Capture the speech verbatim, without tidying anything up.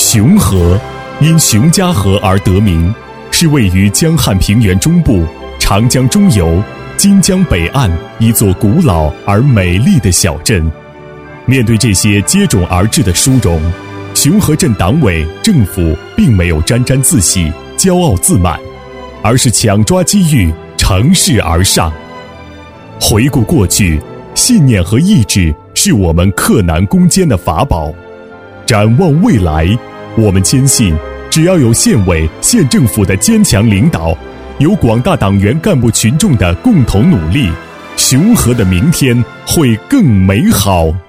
熊河因熊家河而得名，是位于江汉平原中部、长江中游、荆江北岸一座古老而美丽的小镇。面对这些接踵而至的殊荣，熊河镇党委政府并没有沾沾自喜、骄傲自满，而是抢抓机遇，乘势而上。回顾过去，信念和意志是我们克难攻坚的法宝。展望未来，我们坚信，只要有县委、县政府的坚强领导，有广大党员干部群众的共同努力，熊河的明天会更美好。